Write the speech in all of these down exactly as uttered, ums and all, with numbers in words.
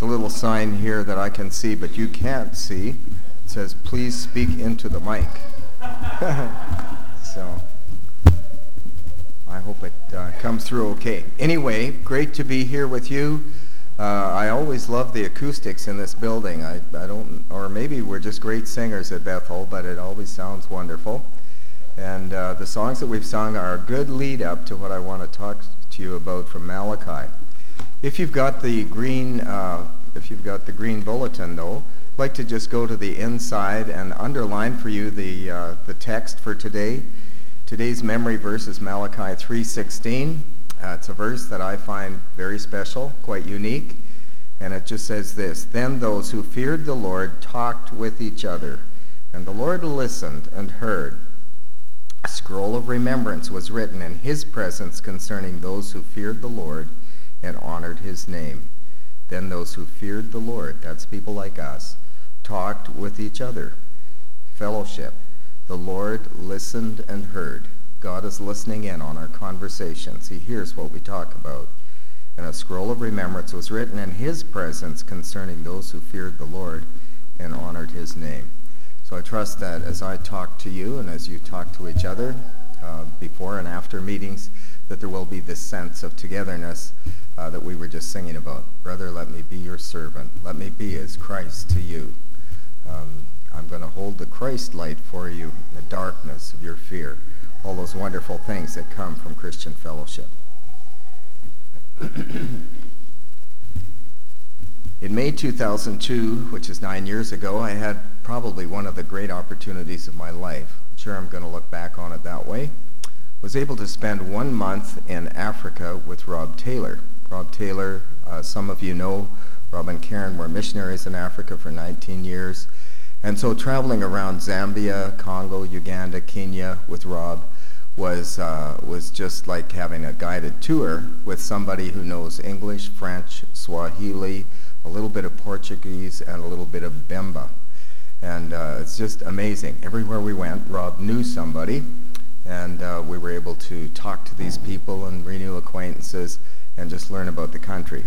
a little sign here that I can see, but you can't see. It says, please speak into the mic. So I hope it uh, comes through okay. Anyway, great to be here with you. Uh, I always love the acoustics in this building. I, I don't, or maybe we're just great singers at Bethel, but it always sounds wonderful. And uh, the songs that we've sung are a good lead up to what I want to talk to you about from Malachi. If you've got the green, uh, if you've got the green bulletin, though, I'd like to just go to the inside and underline for you the uh, the text for today. Today's memory verse is Malachi three sixteen. Uh, it's a verse that I find very special, quite unique, and it just says this: "Then those who feared the Lord talked with each other, and the Lord listened and heard. A scroll of remembrance was written in his presence concerning those who feared the Lord and honored his name. Then those who feared the Lord," that's people like us, "talked with each other." Fellowship. The Lord listened and heard. God is listening in on our conversations. He hears what we talk about. And a scroll of remembrance was written in his presence concerning those who feared the Lord and honored his name. So I trust that as I talk to you and as you talk to each other uh, before and after meetings, that there will be this sense of togetherness uh, that we were just singing about. Brother, let me be your servant. Let me be as Christ to you. Um, I'm going to hold the Christ light for you in the darkness of your fear. All those wonderful things that come from Christian fellowship. In May two thousand two, which is nine years ago, I had probably one of the great opportunities of my life. I'm sure I'm going to look back on it that way. Was able to spend one month in Africa with Rob Taylor. Rob Taylor, uh, some of you know, Rob and Karen were missionaries in Africa for nineteen years. And so traveling around Zambia, Congo, Uganda, Kenya with Rob was uh, was just like having a guided tour with somebody who knows English, French, Swahili, a little bit of Portuguese, and a little bit of Bemba. And uh, it's just amazing. Everywhere we went, Rob knew somebody, and uh, we were able to talk to these people and renew acquaintances and just learn about the country.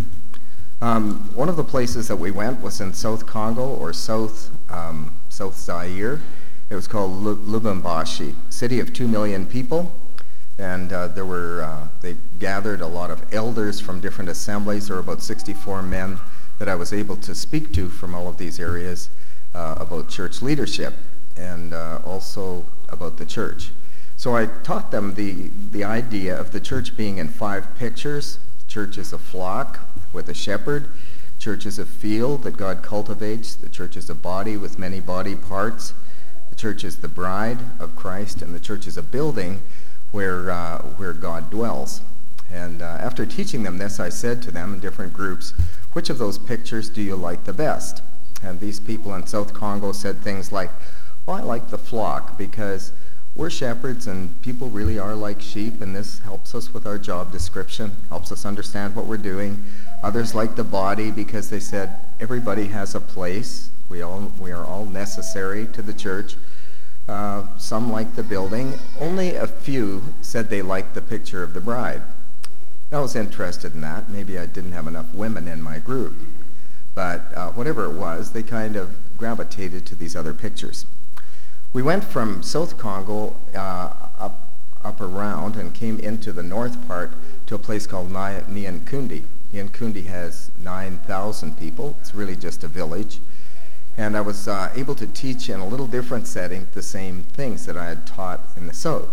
Um, one of the places that we went was in South Congo, or South um, South Zaire. It was called Lubumbashi, city of two million people, and uh, there were uh, they gathered a lot of elders from different assemblies. There were about sixty-four men that I was able to speak to from all of these areas uh, about church leadership and uh, also about the church. So I taught them the the idea of the church being in five pictures. Church is a flock with a shepherd. Church is a field that God cultivates. The church is a body with many body parts. The church is the bride of Christ, and the church is a building where uh, where God dwells. And uh, after teaching them this, I said to them in different groups, which of those pictures do you like the best? And these people in South Congo said things like, well, I like the flock because we're shepherds and people really are like sheep, and this helps us with our job description, helps us understand what we're doing. Others like the body because they said everybody has a place. We all we are all necessary to the church. Uh, some like the building. Only a few said they liked the picture of the bride. I was interested in that. Maybe I didn't have enough women in my group. But uh, whatever it was, they kind of gravitated to these other pictures. We went from South Congo uh, up, up around and came into the north part to a place called Nyankundi. Nyankundi has nine thousand people. It's really just a village. And I was uh, able to teach in a little different setting the same things that I had taught in the south.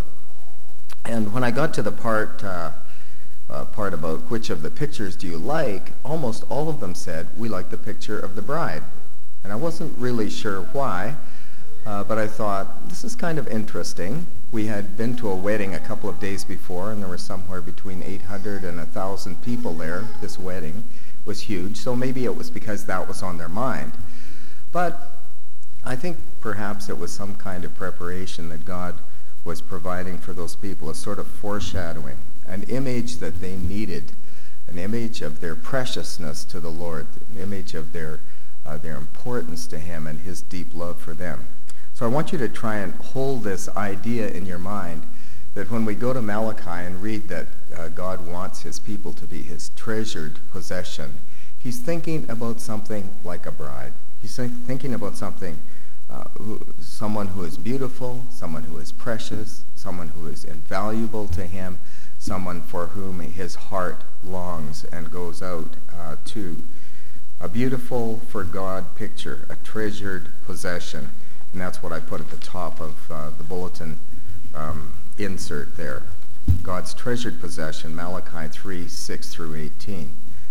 And when I got to the part uh, uh, part about which of the pictures do you like, almost all of them said, we like the picture of the bride. And I wasn't really sure why, uh, but I thought, this is kind of interesting. We had been to a wedding a couple of days before, and there were somewhere between eight hundred and one thousand people there. This wedding was huge, so maybe it was because that was on their mind. But I think perhaps it was some kind of preparation that God was providing for those people, a sort of foreshadowing, an image that they needed, an image of their preciousness to the Lord, an image of their uh, their importance to him and his deep love for them. So I want you to try and hold this idea in your mind that when we go to Malachi and read that uh, God wants his people to be his treasured possession, he's thinking about something like a bride. He's think, thinking about something, uh, who, someone who is beautiful, someone who is precious, someone who is invaluable to him, someone for whom his heart longs and goes out uh, to. A beautiful, for God picture, a treasured possession. And that's what I put at the top of uh, the bulletin um, insert there. God's treasured possession, Malachi three, six through eighteen.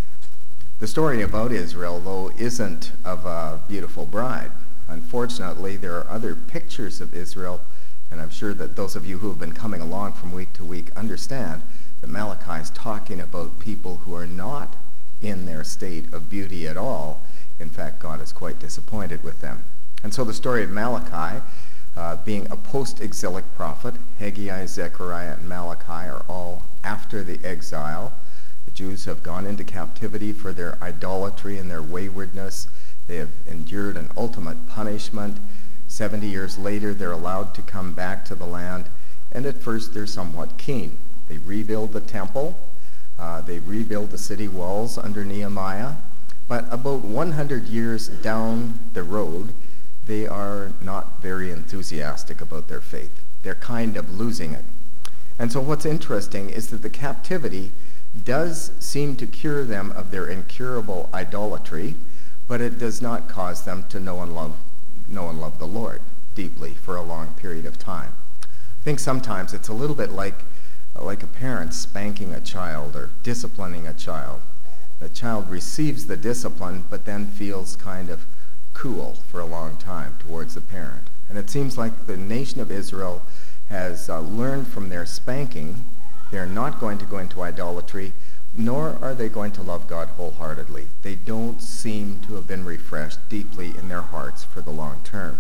The story about Israel, though, isn't of a beautiful bride. Unfortunately, there are other pictures of Israel, and I'm sure that those of you who have been coming along from week to week understand that Malachi is talking about people who are not in their state of beauty at all. In fact, God is quite disappointed with them. And so the story of Malachi, uh, being a post-exilic prophet, Haggai, Zechariah, and Malachi are all after the exile. The Jews have gone into captivity for their idolatry and their waywardness. They have endured an ultimate punishment. Seventy years later, they're allowed to come back to the land, and at first they're somewhat keen. They rebuild the temple. Uh, they rebuild the city walls under Nehemiah. But about one hundred years down the road, they are not very enthusiastic about their faith. They're kind of losing it. And so what's interesting is that the captivity does seem to cure them of their incurable idolatry, but it does not cause them to know and love, know and love the Lord deeply for a long period of time. I think sometimes it's a little bit like, like a parent spanking a child or disciplining a child. The child receives the discipline, but then feels kind of cool for a long time towards the parent. And it seems like the nation of Israel has uh, learned from their spanking. They're not going to go into idolatry, nor are they going to love God wholeheartedly. They don't seem to have been refreshed deeply in their hearts for the long term.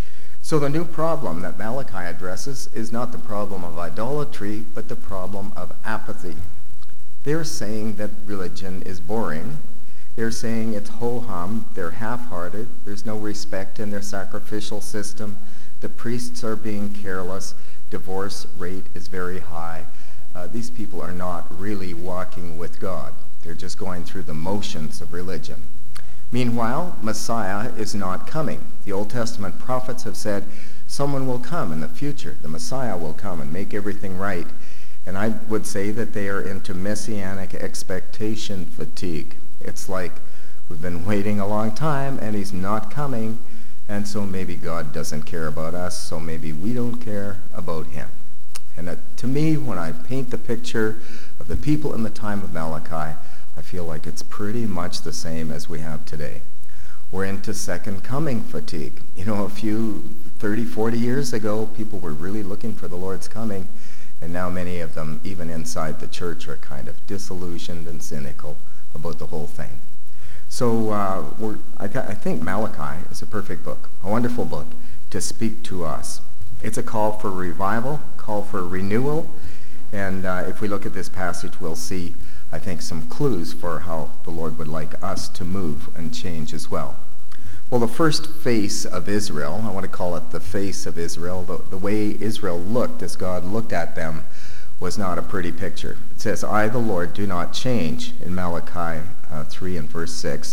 So the new problem that Malachi addresses is not the problem of idolatry, but the problem of apathy. They're saying that religion is boring. They're saying it's ho-hum. They're half-hearted. There's no respect in their sacrificial system. The priests are being careless. Divorce rate is very high. Uh, these people are not really walking with God. They're just going through the motions of religion. Meanwhile, Messiah is not coming. The Old Testament prophets have said, someone will come in the future. The Messiah will come and make everything right. And I would say that they are into messianic expectation fatigue. It's like we've been waiting a long time and he's not coming, and so maybe God doesn't care about us, so maybe we don't care about him. And uh, to me, when I paint the picture of the people in the time of Malachi, I feel like it's pretty much the same as we have today. We're into second coming fatigue. You know, a few thirty, forty years ago, people were really looking for the Lord's coming, and now many of them, even inside the church, are kind of disillusioned and cynical about the whole thing. So uh, we're, I, th- I think Malachi is a perfect book, a wonderful book to speak to us. It's a call for revival, call for renewal, and uh, if we look at this passage, we'll see, I think, some clues for how the Lord would like us to move and change as well. Well, the first face of Israel, I want to call it the face of Israel, the, the way Israel looked as God looked at them was not a pretty picture. It says, I, the Lord, do not change, in Malachi uh, three and verse six.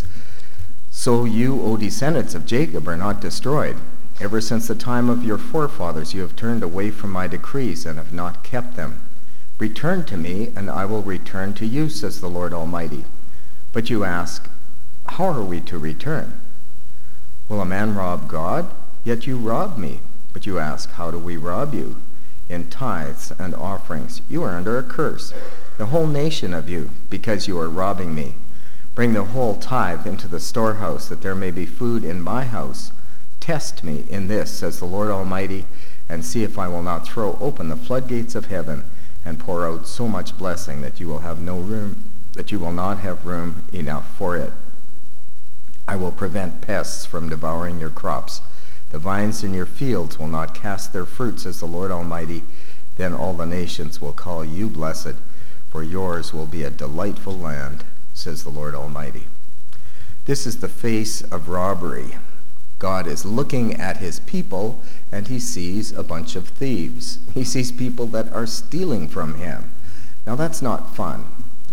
So you, O descendants of Jacob, are not destroyed. Ever since the time of your forefathers you have turned away from my decrees and have not kept them. Return to me, and I will return to you, says the Lord Almighty. But you ask, how are we to return? Will a man rob God? Yet you rob me. But you ask, how do we rob you? In tithes and offerings. You are under a curse, the whole nation of you, because you are robbing me. Bring the whole tithe into the storehouse, that there may be food in my house. Test me in this, says the Lord Almighty, and see if I will not throw open the floodgates of heaven and pour out so much blessing that you will have no room, that you will not have room enough for it. I will prevent pests from devouring your crops. The vines in your fields will not cast their fruit, says the Lord Almighty. Then all the nations will call you blessed, for yours will be a delightful land, says the Lord Almighty. This is the face of robbery. God is looking at his people, and he sees a bunch of thieves. He sees people that are stealing from him. Now that's not fun.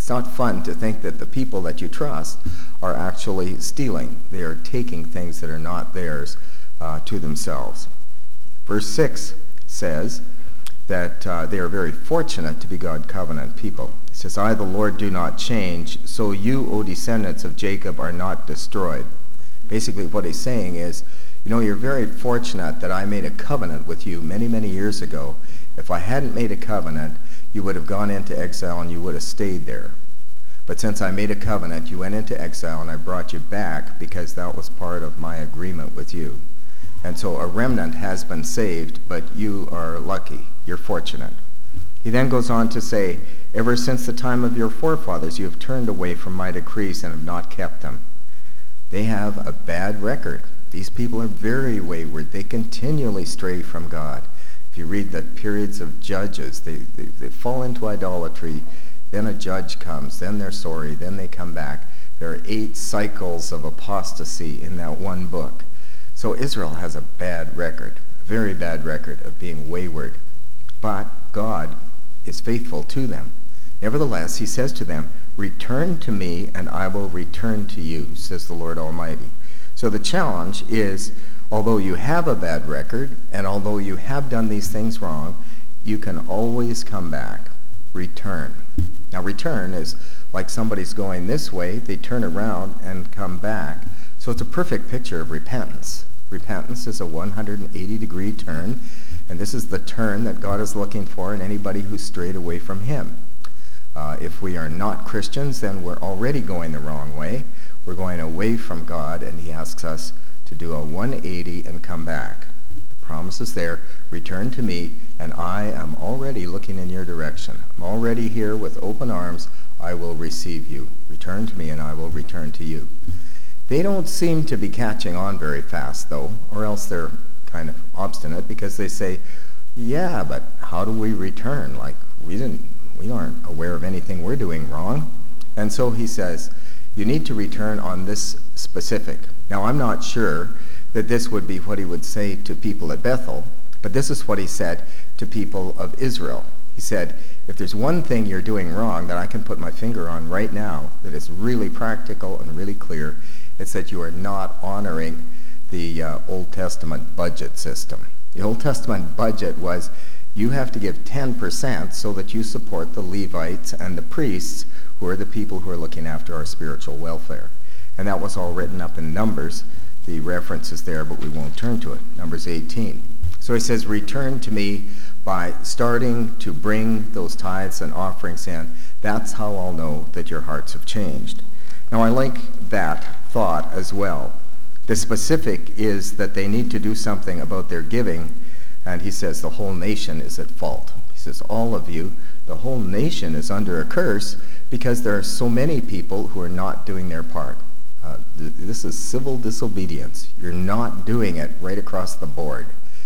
It's not fun to think that the people that you trust are actually stealing. They are taking things that are not theirs uh, to themselves. Verse six says that uh, they are very fortunate to be God covenant people. It says, I, the Lord, do not change, so you, O descendants of Jacob, are not destroyed. Basically what he's saying is, you know, you're very fortunate that I made a covenant with you many, many years ago. If I hadn't made a covenant, you would have gone into exile and you would have stayed there. But since I made a covenant, you went into exile and I brought you back because that was part of my agreement with you. And so a remnant has been saved, but you are lucky. You're fortunate. He then goes on to say, ever since the time of your forefathers, you have turned away from my decrees and have not kept them. They have a bad record. These people are very wayward. They continually stray from God. If you read the periods of judges, they, they, they fall into idolatry. Then a judge comes. Then they're sorry. Then they come back. There are eight cycles of apostasy in that one book. So Israel has a bad record, a very bad record of being wayward. But God is faithful to them. Nevertheless, he says to them, return to me and I will return to you, says the Lord Almighty. So the challenge is, although you have a bad record, and although you have done these things wrong, you can always come back. Return. Now return is like somebody's going this way, they turn around and come back. So it's a perfect picture of repentance. Repentance is a one hundred eighty degree turn, and this is the turn that God is looking for in anybody who's strayed away from him. Uh, if we are not Christians, then we're already going the wrong way. We're going away from God, and he asks us to do a one eighty and come back. The promise is there, return to me, and I am already looking in your direction. I'm already here with open arms. I will receive you. Return to me, and I will return to you. They don't seem to be catching on very fast, though, or else they're kind of obstinate, because they say, yeah, but how do we return? Like, we didn't, we aren't aware of anything we're doing wrong. And so he says, you need to return on this specific. Now, I'm not sure that this would be what he would say to people at Bethel, but this is what he said to people of Israel. He said, if there's one thing you're doing wrong that I can put my finger on right now that is really practical and really clear, it's that you are not honoring the uh, Old Testament budget system. The Old Testament budget was you have to give ten percent so that you support the Levites and the priests, who are the people who are looking after our spiritual welfare. And that was all written up in Numbers. The reference is there, but we won't turn to it. Numbers eighteen. So he says, return to me by starting to bring those tithes and offerings in. That's how I'll know that your hearts have changed. Now, I like that thought as well. The specific is that they need to do something about their giving, and he says the whole nation is at fault. He says, all of you, the whole nation is under a curse because there are so many people who are not doing their part. Uh, th- this is civil disobedience. You're not doing it right across the board.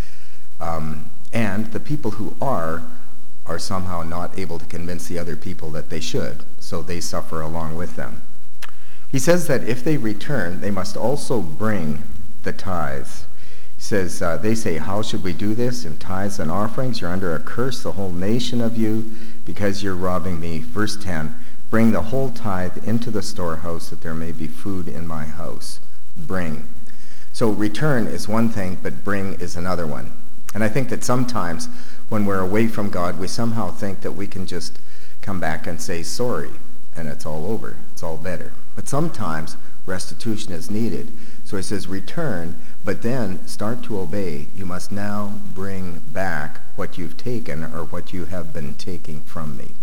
Um, and the people who are, are somehow not able to convince the other people that they should, so they suffer along with them. He says that if they return, they must also bring the tithes. He says, uh, they say, how should we do this? In tithes and offerings, you're under a curse, the whole nation of you, because you're robbing me. Verse ten, bring the whole tithe into the storehouse, that there may be food in my house. Bring. So return is one thing, but bring is another one. And I think that sometimes when we're away from God, we somehow think that we can just come back and say sorry, and it's all over. It's all better. But sometimes restitution is needed. So he says, return, but then start to obey. You must now bring back what you've taken or what you have been taking from me.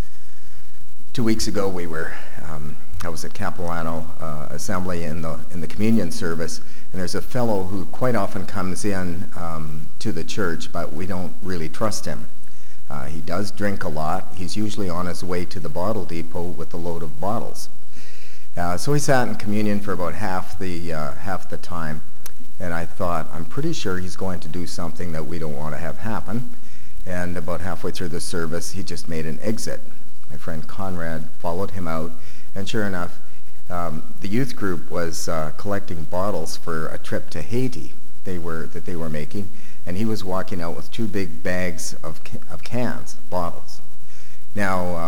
Two weeks ago, we were, um, I was at Capilano uh, Assembly in the in the communion service, and there's a fellow who quite often comes in um, to the church, but we don't really trust him. Uh, he does drink a lot. He's usually on his way to the bottle depot with a load of bottles. Uh, so he sat in communion for about half the uh, half the time, and I thought, I'm pretty sure he's going to do something that we don't want to have happen. And about halfway through the service, he just made an exit. My friend Conrad followed him out, and sure enough, um, the youth group was uh, collecting bottles for a trip to Haiti they were that they were making, and he was walking out with two big bags of ca- of cans, bottles. Now, um,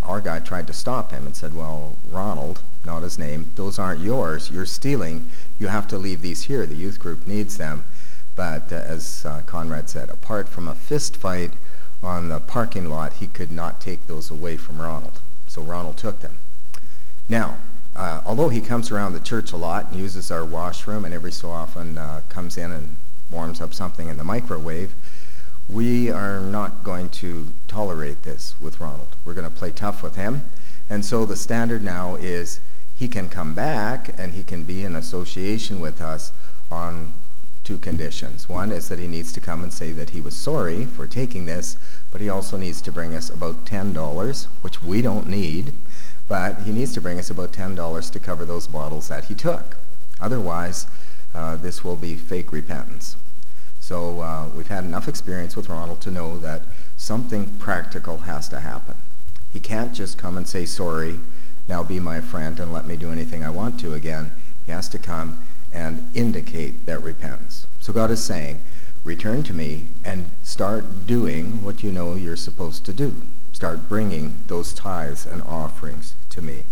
our guy tried to stop him and said, well, Ronald, not his name, those aren't yours. You're stealing. You have to leave these here. The youth group needs them. But uh, as uh, Conrad said, apart from a fist fight on the parking lot, he could not take those away from Ronald. So Ronald took them. Now, uh, although he comes around the church a lot and uses our washroom and every so often uh, comes in and warms up something in the microwave, we are not going to tolerate this with Ronald. We're going to play tough with him. And so the standard now is he can come back and he can be in association with us on two conditions. One is that he needs to come and say that he was sorry for taking this, but he also needs to bring us about ten dollars, which we don't need, but he needs to bring us about ten dollars to cover those bottles that he took. Otherwise, uh, this will be fake repentance. So uh, we've had enough experience with Ronald to know that something practical has to happen. He can't just come and say, sorry, now be my friend and let me do anything I want to again. He has to come and indicate that repentance. So God is saying, return to me and start doing what you know you're supposed to do. Start bringing those tithes and offerings to me.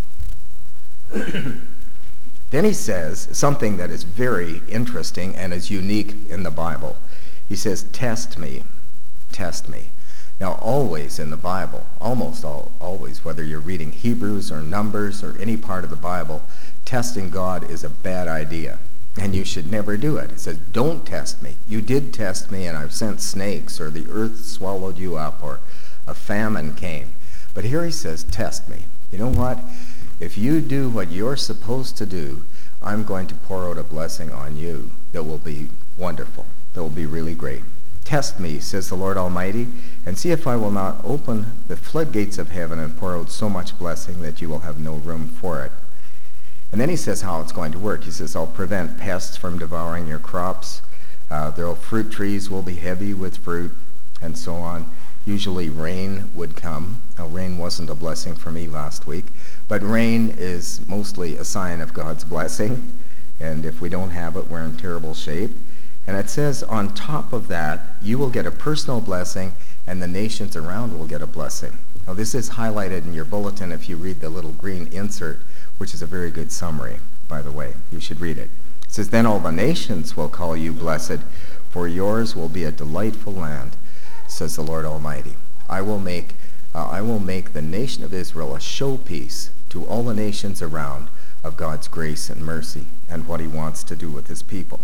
Then he says something that is very interesting and is unique in the Bible. He says, test me, test me. Now, always in the Bible, almost all, always, whether you're reading Hebrews or Numbers or any part of the Bible, testing God is a bad idea, and you should never do it. It says, don't test me. You did test me, and I've sent snakes, or the earth swallowed you up, or a famine came. But here he says, test me. You know what? If you do what you're supposed to do, I'm going to pour out a blessing on you that will be wonderful, that will be really great. Test me, says the Lord Almighty, and see if I will not open the floodgates of heaven and pour out so much blessing that you will have no room for it. And then he says how it's going to work. He says, I'll prevent pests from devouring your crops. Uh, their fruit trees will be heavy with fruit, and so on. Usually rain would come. Now, rain wasn't a blessing for me last week, but rain is mostly a sign of God's blessing, and if we don't have it, we're in terrible shape. And it says, on top of that, you will get a personal blessing, and the nations around will get a blessing. Now, this is highlighted in your bulletin if you read the little green insert, which is a very good summary, by the way. You should read it. It says, then all the nations will call you blessed, for yours will be a delightful land, says the Lord Almighty. I will make, uh, I will make the nation of Israel a showpiece to all the nations around of God's grace and mercy and what he wants to do with his people.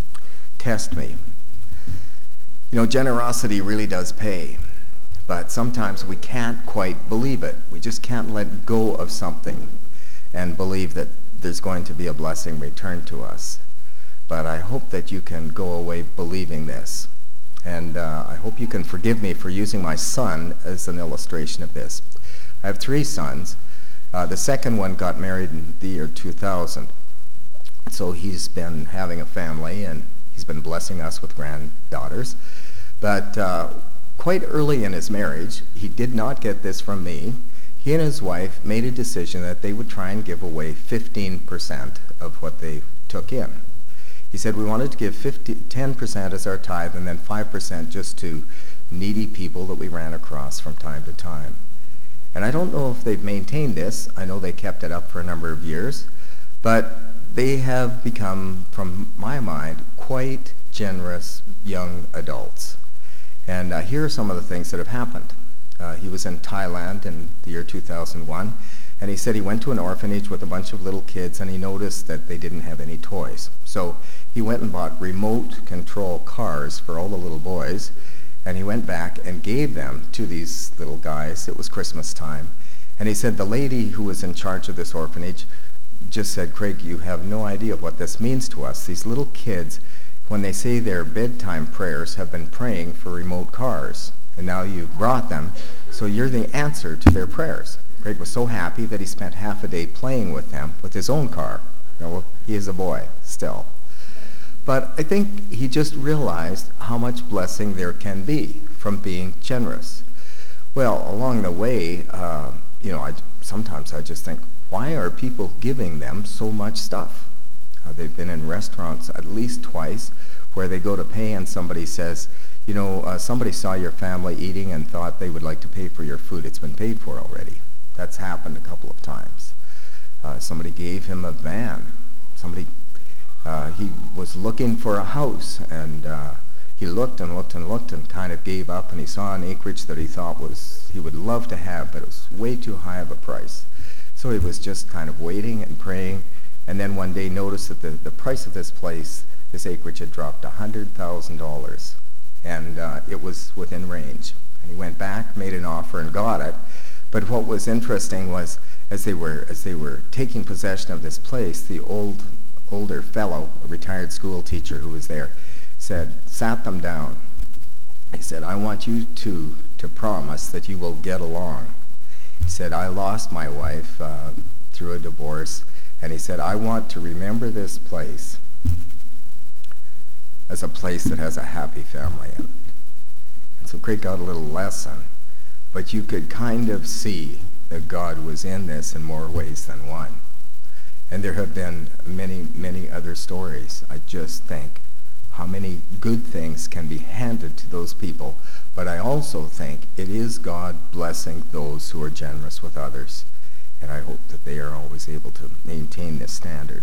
Test me. You know, generosity really does pay, but sometimes we can't quite believe it. We just can't let go of something and believe that there's going to be a blessing returned to us. But I hope that you can go away believing this. And uh, I hope you can forgive me for using my son as an illustration of this. I have three sons. Uh, the second one got married in the year two thousand. So he's been having a family, and he's been blessing us with granddaughters. But uh, quite early in his marriage, he did not get this from me. He and his wife made a decision that they would try and give away fifteen percent of what they took in. He said, we wanted to give fifty, ten percent as our tithe and then five percent just to needy people that we ran across from time to time. And I don't know if they've maintained this. I know they kept it up for a number of years. But they have become, from my mind, quite generous young adults. And uh, here are some of the things that have happened. Uh, he was in Thailand in the year two thousand one. And he said he went to an orphanage with a bunch of little kids, and he noticed that they didn't have any toys. So he went and bought remote control cars for all the little boys, and he went back and gave them to these little guys. It was Christmas time. And he said the lady who was in charge of this orphanage just said, Craig, you have no idea what this means to us. These little kids, when they say their bedtime prayers, have been praying for remote cars. And now you've brought them, so you're the answer to their prayers. Craig was so happy that he spent half a day playing with them with his own car. You know, he is a boy still. But I think he just realized how much blessing there can be from being generous. Well, along the way, uh, you know, I, sometimes I just think, why are people giving them so much stuff? Uh, they've been in restaurants at least twice where they go to pay and somebody says, you know, uh, somebody saw your family eating and thought they would like to pay for your food. It's been paid for already. That's happened a couple of times. Uh, somebody gave him a van. Somebody, uh, he was looking for a house, and uh, he looked and looked and looked and kind of gave up, and he saw an acreage that he thought was he would love to have, but it was way too high of a price. So he was just kind of waiting and praying, and then one day noticed that the, the price of this place, this acreage, had dropped one hundred thousand dollars, and uh, it was within range. And he went back, made an offer, and got it. But what was interesting was, as they were as they were taking possession of this place, the old older fellow, a retired school teacher who was there, said, sat them down. He said, I want you to to promise that you will get along. He said, I lost my wife uh, through a divorce, and he said, I want to remember this place as a place that has a happy family in it. And so Craig got a little lesson, but you could kind of see that God was in this in more ways than one. And there have been many, many other stories. I just think how many good things can be handed to those people. But I also think it is God blessing those who are generous with others. And I hope that they are always able to maintain this standard.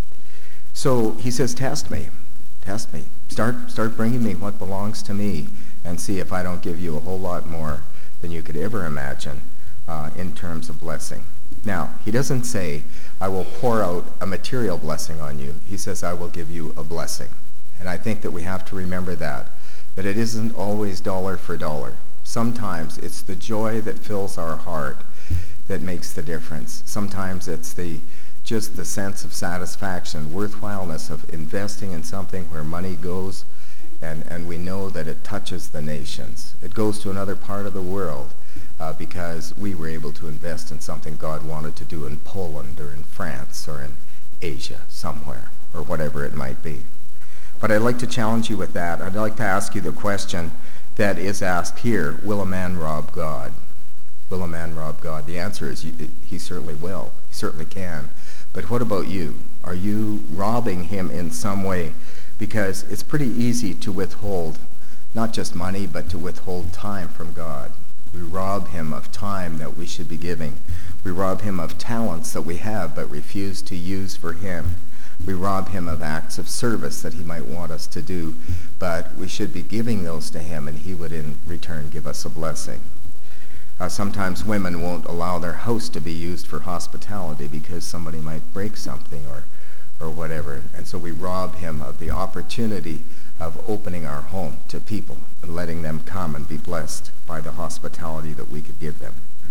So he says, test me. Test me. Start, start bringing me what belongs to me, and see if I don't give you a whole lot more than you could ever imagine uh, in terms of blessing. Now, he doesn't say, I will pour out a material blessing on you. He says, I will give you a blessing. And I think that we have to remember that, that it isn't always dollar for dollar. Sometimes it's the joy that fills our heart that makes the difference. Sometimes it's the just the sense of satisfaction, worthwhileness of investing in something where money goes, and, and we know that it touches the nations. It goes to another part of the world uh, because we were able to invest in something God wanted to do in Poland or in France or in Asia somewhere, or whatever it might be. But I'd like to challenge you with that. I'd like to ask you the question that is asked here, will a man rob God? Will a man rob God? The answer is he certainly will. He certainly can. But what about you? Are you robbing him in some way? Because it's pretty easy to withhold not just money, but to withhold time from God. We rob him of time that we should be giving. We rob him of talents that we have but refuse to use for him. We rob him of acts of service that he might want us to do, but we should be giving those to him, and he would in return give us a blessing. Uh, sometimes women won't allow their house to be used for hospitality because somebody might break something or, or whatever. And so we rob him of the opportunity of opening our home to people and letting them come and be blessed by the hospitality that we could give them.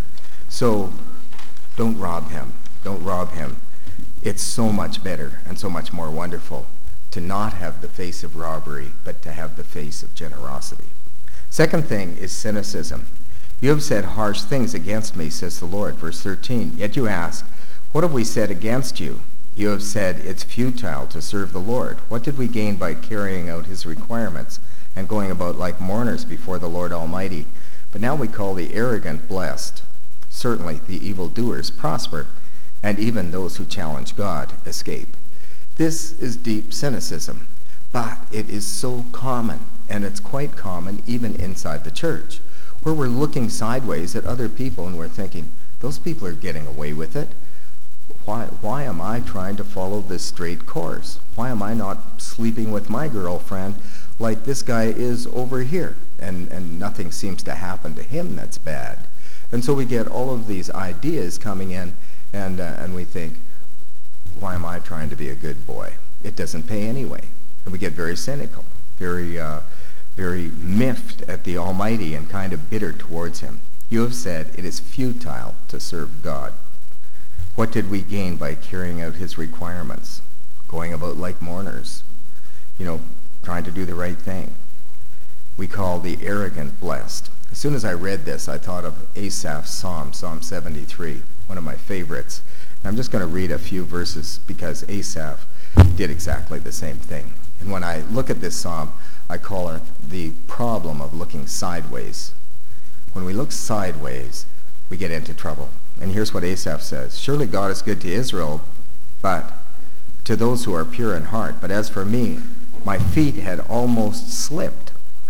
So don't rob him. Don't rob him. It's so much better and so much more wonderful to not have the face of robbery, but to have the face of generosity. Second thing is cynicism. You have said harsh things against me, says the Lord. Verse thirteen, yet you ask, what have we said against you? You have said it's futile to serve the Lord. What did we gain by carrying out his requirements and going about like mourners before the Lord Almighty? But now we call the arrogant blessed. Certainly the evildoers prosper, and even those who challenge God escape. This is deep cynicism, but it is so common, and it's quite common even inside the church, where we're looking sideways at other people and we're thinking, those people are getting away with it. Why, why am I trying to follow this straight course? Why am I not sleeping with my girlfriend like this guy is over here? And, and nothing seems to happen to him that's bad. And so we get all of these ideas coming in, and, uh, and we think, why am I trying to be a good boy? It doesn't pay anyway. And we get very cynical, very... Uh, very miffed at the Almighty and kind of bitter towards him. You have said it is futile to serve God. What did we gain by carrying out his requirements? Going about like mourners, you know, trying to do the right thing. We call the arrogant blessed. As soon as I read this, I thought of Asaph's Psalm, Psalm seventy-three, one of my favorites. And I'm just going to read a few verses because Asaph did exactly the same thing. And when I look at this psalm, I call it the problem of looking sideways. When we look sideways, we get into trouble. And here's what Asaph says, surely God is good to Israel, but to those who are pure in heart. But as for me, my feet had almost slipped.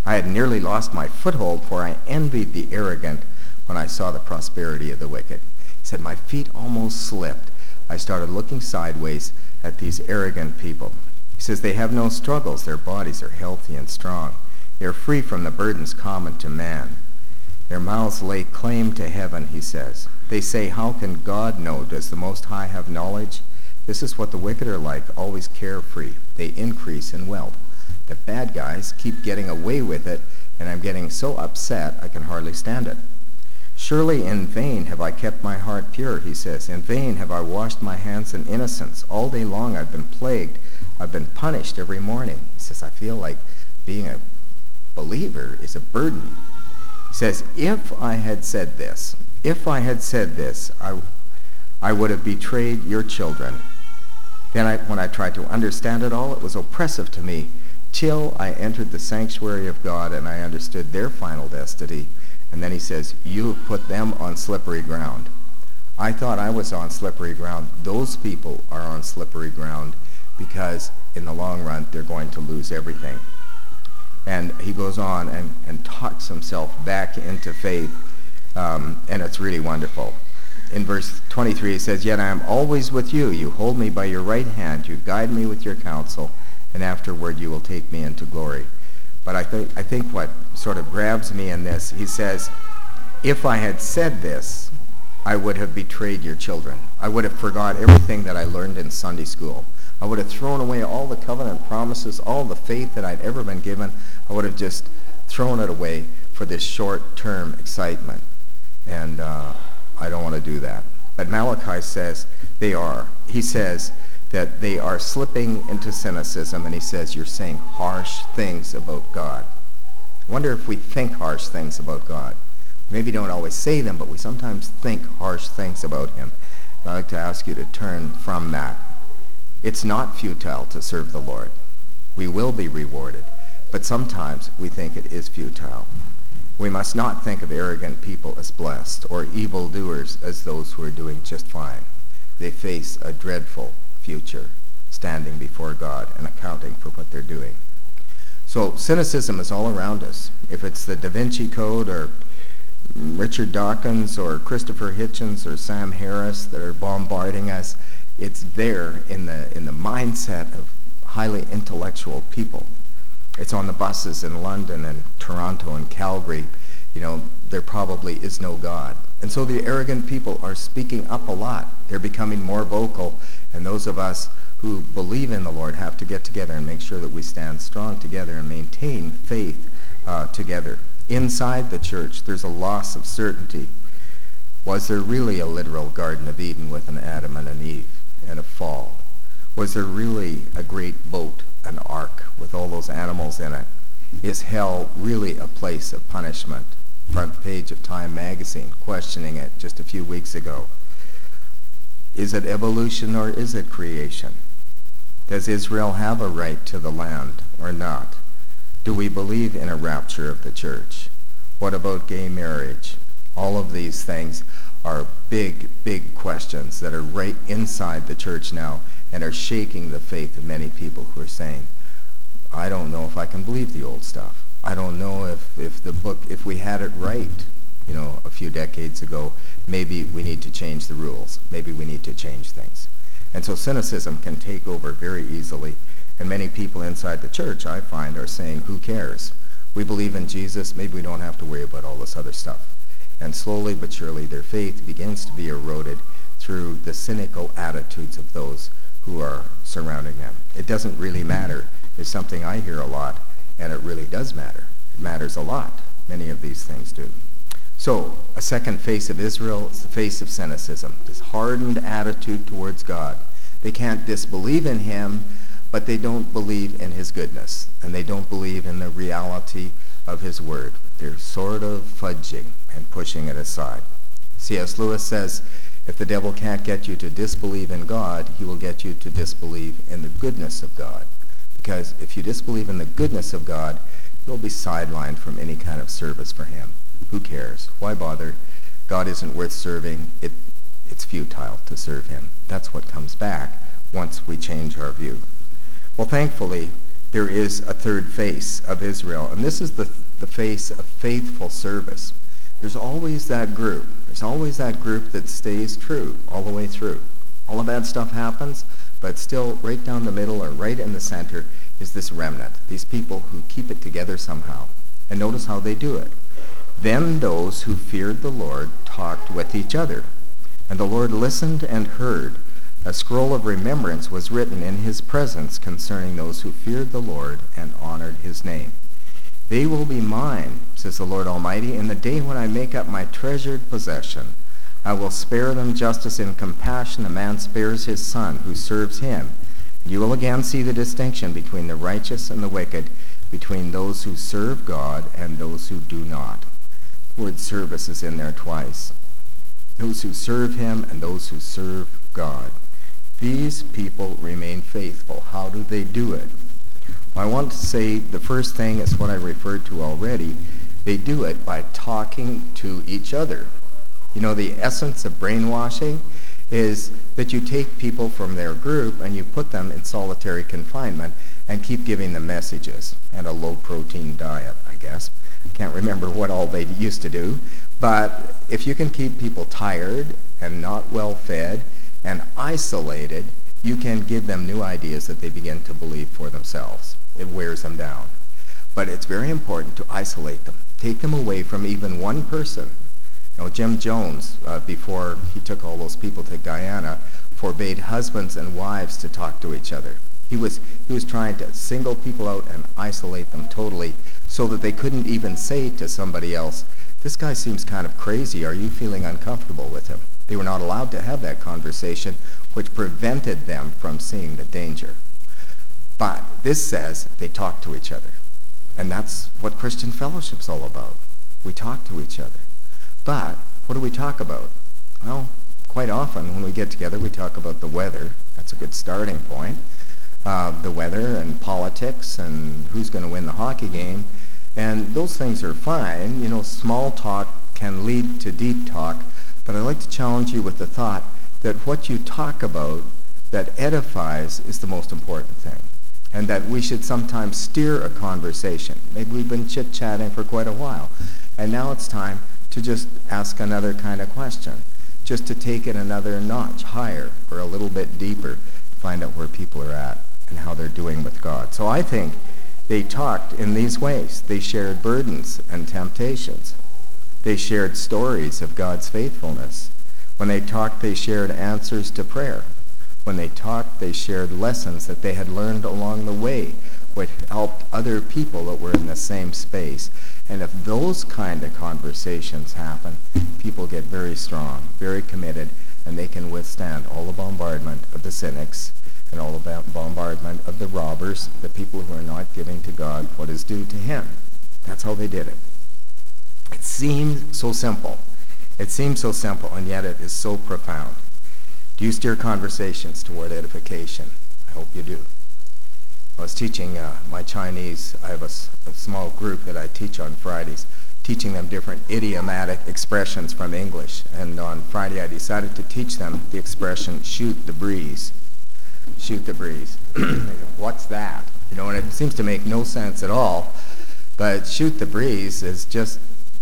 I had nearly lost my foothold, for I envied the arrogant when I saw the prosperity of the wicked. He said, my feet almost slipped. I started looking sideways at these arrogant people. He says, they have no struggles. Their bodies are healthy and strong. They are free from the burdens common to man. Their mouths lay claim to heaven, he says. They say, how can God know? Does the Most High have knowledge? This is what the wicked are like, always carefree. They increase in wealth. The bad guys keep getting away with it, and I'm getting so upset I can hardly stand it. Surely in vain have I kept my heart pure, he says. In vain have I washed my hands in innocence. All day long I've been plagued. I've been punished every morning. He says, I feel like being a believer is a burden. He says, if I had said this, if I had said this, I, I would have betrayed your children. Then I, when I tried to understand it all, it was oppressive to me, till I entered the sanctuary of God and I understood their final destiny. And then he says, you have put them on slippery ground. I thought I was on slippery ground. Those people are on slippery ground because in the long run, they're going to lose everything. And he goes on and, and talks himself back into faith, um, and it's really wonderful. In verse twenty-three, he says, yet I am always with you. You hold me by your right hand. You guide me with your counsel, and afterward you will take me into glory. But I, th- I think what sort of grabs me in this, he says, if I had said this, I would have betrayed your children. I would have forgot everything that I learned in Sunday school. I would have thrown away all the covenant promises, all the faith that I'd ever been given. I would have just thrown it away for this short-term excitement. And uh, I don't want to do that. But Malachi says they are. He says that they are slipping into cynicism, and he says you're saying harsh things about God. I wonder if we think harsh things about God. Maybe don't always say them, but we sometimes think harsh things about him. I'd like to ask you to turn from that. It's not futile to serve the Lord. We will be rewarded, but sometimes we think it is futile. We must not think of arrogant people as blessed or evildoers as those who are doing just fine. They face a dreadful future, standing before God and accounting for what they're doing. So cynicism is all around us. If it's the Da Vinci Code or Richard Dawkins or Christopher Hitchens or Sam Harris that are bombarding us, it's there in the in the mindset of highly intellectual people. It's on the buses in London and Toronto and Calgary. You know, there probably is no God. And so the arrogant people are speaking up a lot. They're becoming more vocal. And those of us who believe in the Lord have to get together and make sure that we stand strong together and maintain faith uh, together. Inside the church, there's a loss of certainty. Was there really a literal Garden of Eden with an Adam and an Eve and a fall? Was there really a great boat, an ark, with all those animals in it? Is hell really a place of punishment? Front page of Time magazine, questioning it just a few weeks ago. Is it evolution or is it creation? Does Israel have a right to the land or not? Do we believe in a rapture of the church? What about gay marriage? All of these things are big, big questions that are right inside the church now and are shaking the faith of many people who are saying, I don't know if I can believe the old stuff. I don't know if, if the book, if we had it right, you know, a few decades ago, maybe we need to change the rules. Maybe we need to change things. And so cynicism can take over very easily. And many people inside the church, I find, are saying, who cares? We believe in Jesus. Maybe we don't have to worry about all this other stuff. And slowly but surely their faith begins to be eroded through the cynical attitudes of those who are surrounding them. It doesn't really matter is something I hear a lot, and it really does matter. It matters a lot. Many of these things do. So, a second face of Israel is the face of cynicism, this hardened attitude towards God. They can't disbelieve in him, but they don't believe in his goodness, and they don't believe in the reality of his word. They're sort of fudging and pushing it aside. C S Lewis says, if the devil can't get you to disbelieve in God, he will get you to disbelieve in the goodness of God. Because if you disbelieve in the goodness of God, you'll be sidelined from any kind of service for him. Who cares? Why bother? God isn't worth serving. It, it's futile to serve him. That's what comes back once we change our view. Well, thankfully, there is a third face of Israel, and this is the, the face of faithful service. There's always that group. There's always that group that stays true all the way through. All the bad stuff happens, but still right down the middle or right in the center is this remnant, these people who keep it together somehow. And notice how they do it. Then those who feared the Lord talked with each other, and the Lord listened and heard. A scroll of remembrance was written in his presence concerning those who feared the Lord and honored his name. They will be mine, says the Lord Almighty, in the day when I make up my treasured possession. I will spare them justice and compassion. A man spares his son who serves him. You will again see the distinction between the righteous and the wicked, between those who serve God and those who do not. The word service is in there twice. Those who serve him and those who serve God. These people remain faithful. How do they do it? Well, I want to say the first thing is what I referred to already. They do it by talking to each other. You know, the essence of brainwashing is that you take people from their group and you put them in solitary confinement and keep giving them messages and a low-protein diet, I guess. I can't remember what all they used to do. But if you can keep people tired and not well-fed and isolated, you can give them new ideas that they begin to believe for themselves. It wears them down. But it's very important to isolate them. Take them away from even one person. You know, Jim Jones, uh, before he took all those people to Guyana, forbade husbands and wives to talk to each other. He was, he was trying to single people out and isolate them totally so that they couldn't even say to somebody else, this guy seems kind of crazy. Are you feeling uncomfortable with him? They were not allowed to have that conversation, which prevented them from seeing the danger. But this says they talk to each other. And that's what Christian fellowship's all about. We talk to each other. But what do we talk about? Well, quite often when we get together, we talk about the weather. That's a good starting point. Uh, the weather and politics and who's going to win the hockey game. And those things are fine. You know, small talk can lead to deep talk. But I'd like to challenge you with the thought that what you talk about that edifies is the most important thing. And that we should sometimes steer a conversation. Maybe we've been chit-chatting for quite a while. And now it's time to just ask another kind of question. Just to take it another notch higher or a little bit deeper. Find out where people are at and how they're doing with God. So I think they talked in these ways. They shared burdens and temptations. They shared stories of God's faithfulness. When they talked, they shared answers to prayer. When they talked, they shared lessons that they had learned along the way, which helped other people that were in the same space. And if those kind of conversations happen, people get very strong, very committed, and they can withstand all the bombardment of the cynics and all the bombardment of the robbers, the people who are not giving to God what is due to him. That's how they did it. It seems so simple. It seems so simple, and yet it is so profound. Do you steer conversations toward edification? I hope you do. I was teaching uh, my Chinese, I have a, a small group that I teach on Fridays, teaching them different idiomatic expressions from English. And on Friday I decided to teach them the expression, shoot the breeze. Shoot the breeze. What's that? You know, and it seems to make no sense at all, but shoot the breeze is just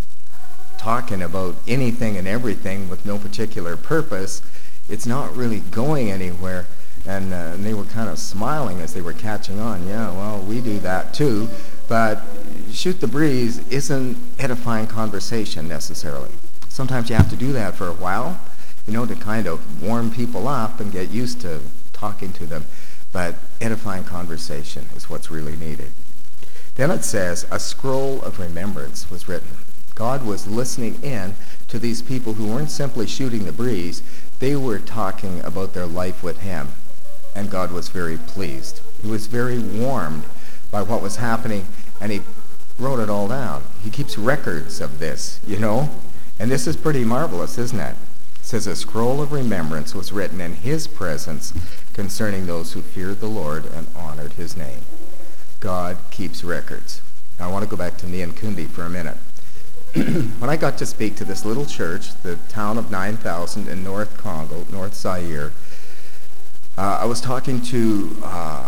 talking about anything and everything with no particular purpose. It's not really going anywhere. And, uh, and they were kind of smiling as they were catching on. Yeah, well, we do that too. But shoot the breeze isn't edifying conversation necessarily. Sometimes you have to do that for a while, you know, to kind of warm people up and get used to talking to them. But edifying conversation is what's really needed. Then it says, a scroll of remembrance was written. God was listening in to these people who weren't simply shooting the breeze. They were talking about their life with him. And God was very pleased. He was very warmed by what was happening, and he wrote it all down. He keeps records of this, you know? And this is pretty marvelous, isn't it? It says, a scroll of remembrance was written in his presence concerning those who feared the Lord and honored his name. God keeps records. Now I want to go back to Nyankundi for a minute. When I got to speak to this little church, the town of nine thousand in North Congo, North Zaire, uh, I was talking to uh, a,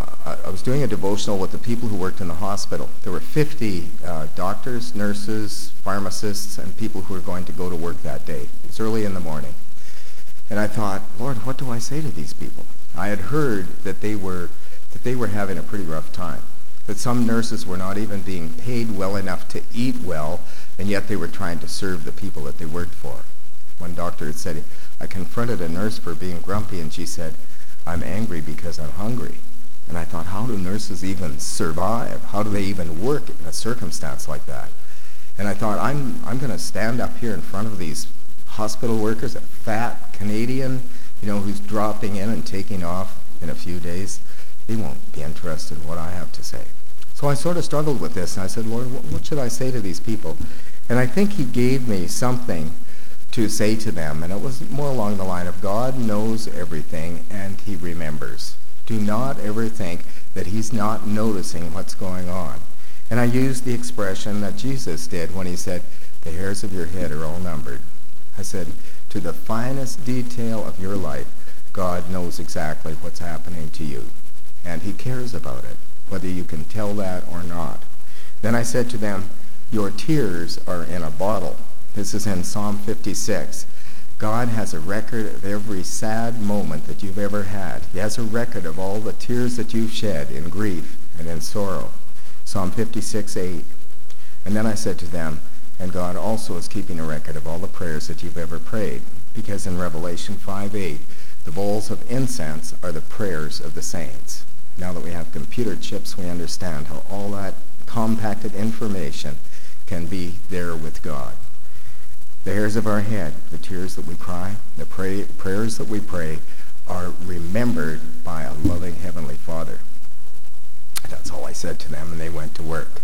I was doing a devotional with the people who worked in the hospital. There were fifty uh, doctors, nurses, pharmacists, and people who were going to go to work that day. It was early in the morning. And I thought, Lord, what do I say to these people? I had heard that they were that they were having a pretty rough time, that some nurses were not even being paid well enough to eat well, and yet they were trying to serve the people that they worked for. One doctor had said, I confronted a nurse for being grumpy, and she said, I'm angry because I'm hungry. And I thought, how do nurses even survive? How do they even work in a circumstance like that? And I thought, I'm I'm going to stand up here in front of these hospital workers, a fat Canadian, you know, who's dropping in and taking off in a few days. They won't be interested in what I have to say. So I sort of struggled with this, and I said, Lord, what should I say to these people? And I think he gave me something to say to them, and it was more along the line of God knows everything and he remembers. Do not ever think that he's not noticing what's going on. And I used the expression that Jesus did when he said, the hairs of your head are all numbered. I said, to the finest detail of your life, God knows exactly what's happening to you. And he cares about it, whether you can tell that or not. Then I said to them, your tears are in a bottle. This is in Psalm fifty-six. God has a record of every sad moment that you've ever had. He has a record of all the tears that you've shed in grief and in sorrow. Psalm fifty-six, eight. And then I said to them, and God also is keeping a record of all the prayers that you've ever prayed. Because in Revelation five, eight, the bowls of incense are the prayers of the saints. Now that we have computer chips, we understand how all that compacted information can be there with God. The hairs of our head, the tears that we cry, the pray, prayers that we pray are remembered by a loving Heavenly Father. That's all I said to them, and they went to work.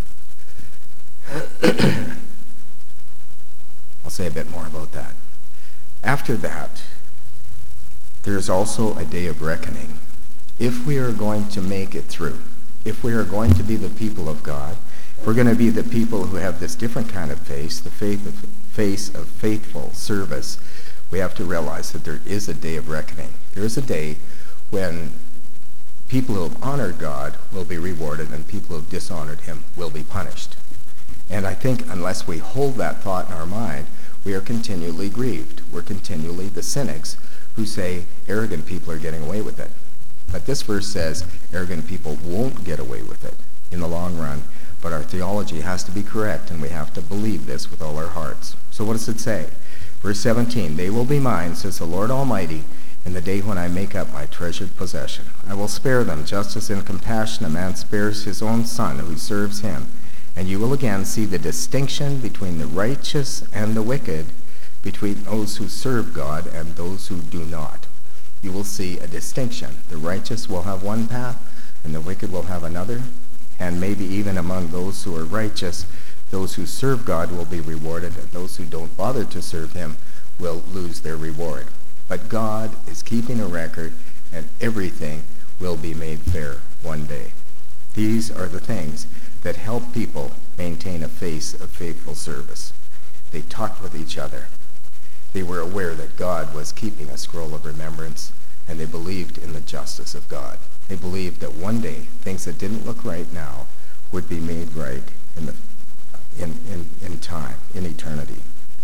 I'll say a bit more about that. After that, there's also a day of reckoning. If we are going to make it through, if we are going to be the people of God, if we're going to be the people who have this different kind of face, the faith of, face of faithful service, we have to realize that there is a day of reckoning. There is a day when people who have honored God will be rewarded and people who have dishonored him will be punished. And I think unless we hold that thought in our mind, we are continually grieved. We're continually the cynics who say arrogant people are getting away with it. But this verse says arrogant people won't get away with it in the long run. But our theology has to be correct, and we have to believe this with all our hearts. So what does it say? Verse seventeen, they will be mine, says the Lord Almighty, in the day when I make up my treasured possession. I will spare them, just as in compassion a man spares his own son who serves him. And you will again see the distinction between the righteous and the wicked, between those who serve God and those who do not. You will see a distinction. The righteous will have one path, and the wicked will have another. And maybe even among those who are righteous, those who serve God will be rewarded, and those who don't bother to serve him will lose their reward. But God is keeping a record, and everything will be made fair one day. These are the things that help people maintain a face of faithful service. They talked with each other. They were aware that God was keeping a scroll of remembrance, and they believed in the justice of God. They believed that one day things that didn't look right now would be made right in the in, in, in time, in eternity.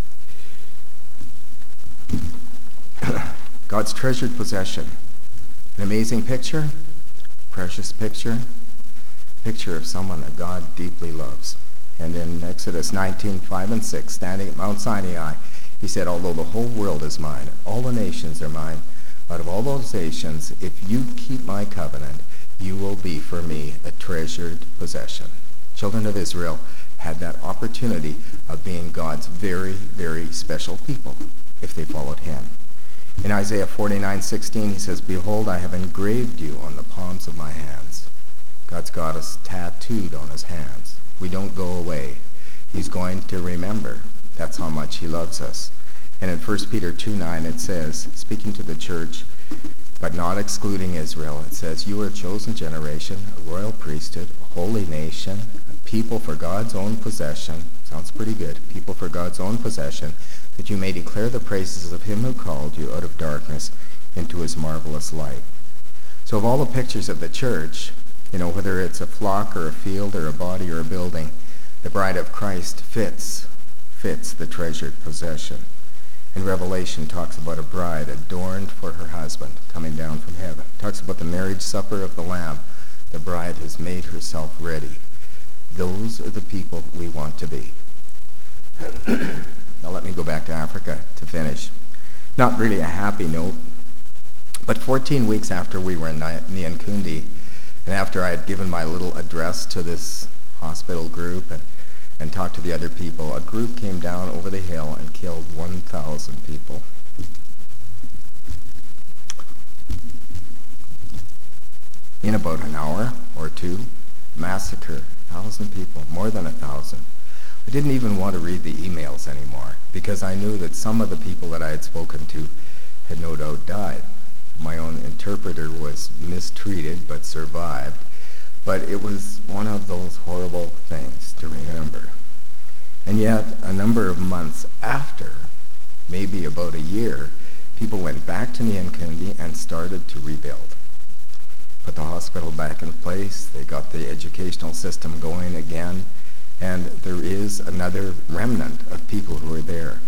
God's treasured possession. An amazing picture, precious picture, picture of someone that God deeply loves. And in Exodus nineteen, five and six, standing at Mount Sinai, he said, although the whole world is mine, all the nations are mine, out of all those nations, if you keep my covenant, you will be for me a treasured possession. Children of Israel had that opportunity of being God's very, very special people if they followed him. In Isaiah forty-nine, sixteen, he says, behold, I have engraved you on the palms of my hands. God's got us tattooed on his hands. We don't go away. He's going to remember. That's how much he loves us. And in First Peter two nine it says, speaking to the church, but not excluding Israel, it says, you are a chosen generation, a royal priesthood, a holy nation, a people for God's own possession. Sounds pretty good. People for God's own possession, that you may declare the praises of him who called you out of darkness into his marvelous light. So of all the pictures of the church, You know, whether it's a flock or a field or a body or a building, the bride of Christ fits, fits the treasured possession. And Revelation talks about a bride adorned for her husband coming down from heaven. It talks about the marriage supper of the Lamb. The bride has made herself ready. Those are the people we want to be. Now let me go back to Africa to finish. Not really a happy note, but fourteen weeks after we were in Nyankundi, and after I had given my little address to this hospital group and, and talked to the other people, a group came down over the hill and killed one thousand people. In about an hour or two, massacre, a thousand people, more than a thousand. I didn't even want to read the emails anymore because I knew that some of the people that I had spoken to had no doubt died. My own interpreter was mistreated but survived. But it was one of those horrible things to remember. And yet, a number of months after, maybe about a year, people went back to Nyankundi and started to rebuild. Put the hospital back in place, they got the educational system going again, and there is another remnant of people who are there.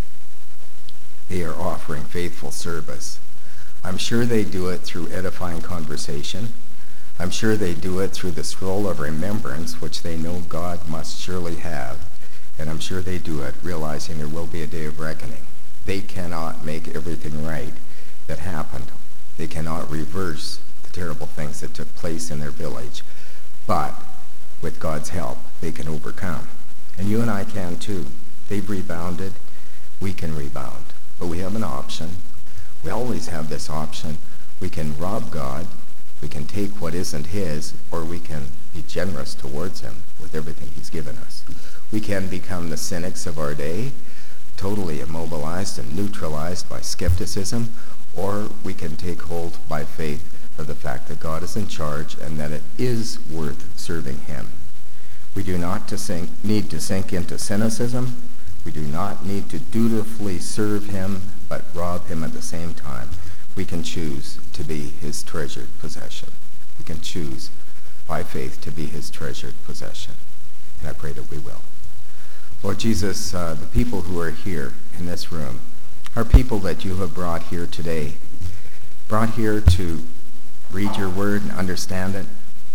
They are offering faithful service. I'm sure they do it through edifying conversation. I'm sure they do it through the scroll of remembrance, which they know God must surely have. And I'm sure they do it realizing there will be a day of reckoning. They cannot make everything right that happened. They cannot reverse the terrible things that took place in their village. But with God's help, they can overcome. And you and I can too. They've rebounded. We can rebound. But we have an option. We always have this option. We can rob God. We can take what isn't his, or we can be generous towards him with everything he's given us. We can become the cynics of our day, totally immobilized and neutralized by skepticism, or we can take hold by faith of the fact that God is in charge and that it is worth serving him. We do not to sink, need to sink into cynicism. We do not need to dutifully serve him, but rob him at the same time. We can choose to be his treasured possession. We can choose by faith to be his treasured possession. And I pray that we will. Lord Jesus, uh, the people who are here in this room are people that you have brought here today, brought here to read your word and understand it,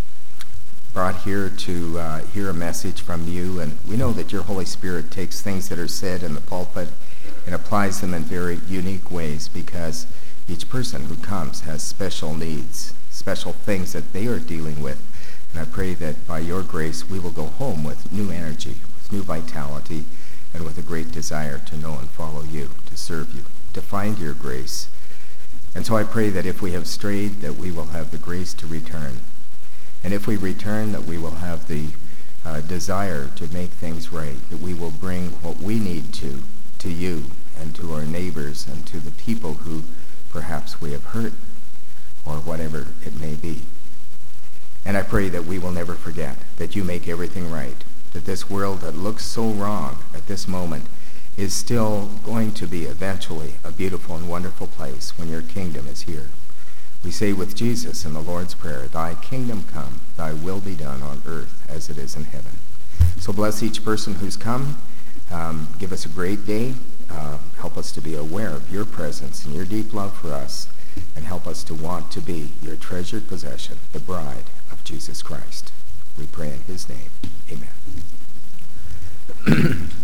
brought here to uh, hear a message from you. And we know that your Holy Spirit takes things that are said in the pulpit and applies them in very unique ways, because each person who comes has special needs, special things that they are dealing with. And I pray that by your grace we will go home with new energy, with new vitality, and with a great desire to know and follow you, to serve you, to find your grace. And so I pray that if we have strayed, that we will have the grace to return. And if we return, that we will have the uh, desire to make things right, that we will bring what we need to, to you and to our neighbors and to the people who perhaps we have hurt, or whatever it may be. And I pray that we will never forget that you make everything right, that this world that looks so wrong at this moment is still going to be eventually a beautiful and wonderful place when your kingdom is here. We say with Jesus in the Lord's Prayer, thy kingdom come, thy will be done on earth as it is in heaven. So bless each person who's come. Um, give us a great day. Uh, help us to be aware of your presence and your deep love for us, and help us to want to be your treasured possession, the bride of Jesus Christ. We pray in his name. Amen.